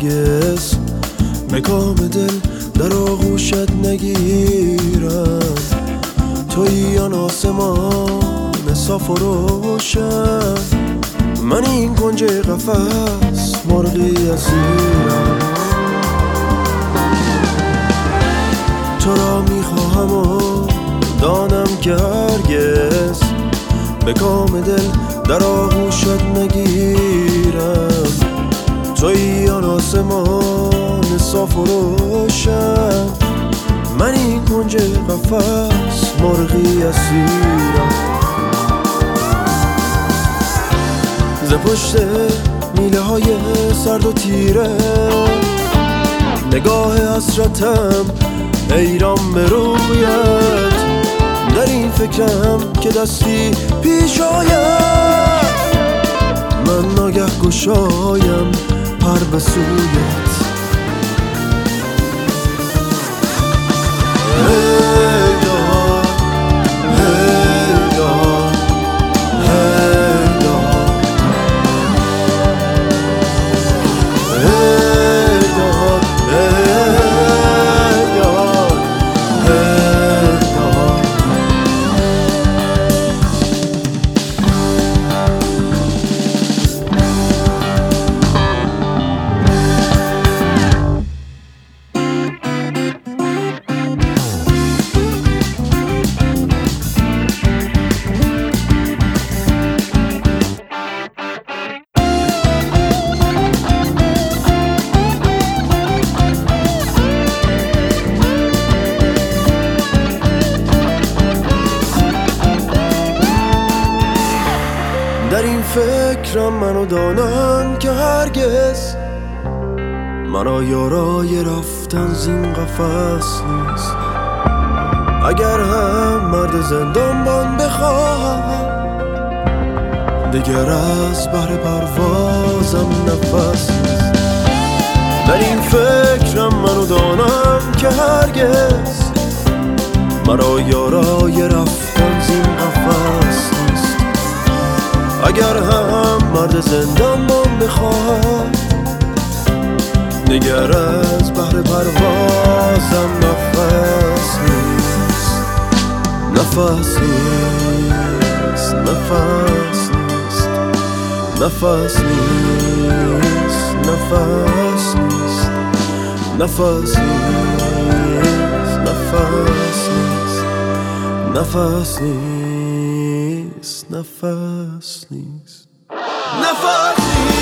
هرگز مقام دل در آغوشت نگیرم. تویی آن آسمان صاف و روشن، من این کنج قفس مرغی اسیرم. تو را میخواهم و دانم که هرگز به کام دل در آغوشت نگیرم. تویی آن آسمان صاف و روشن، من این کنج قفس مرغی اسیرم. ز پشت میله های سرد و تیره نگاه حسرتم حیران به رویت. در این فکرم که دستی پیش آید، من ناگه گشایم پر به سویت. در این فکرم منو دانم که هرگز مرا یارای رفتن زین قفس نیست. اگر هم مرد زندانبان بخواهم، دیگر از بهر پروازم نفس نیست. در این فکرم منو دانم که هرگز مرا یارای رفتن زین قفس نیست. اگر هم مرد زندانبان بخواهم، دیگر از بهر پروازم نفس نیست. نفس نیست، نفس نیست، نفس نیست، نفس نیست، نفس نیست، نفس نیست، نفس نیست، نفس نیست، نفس نیست.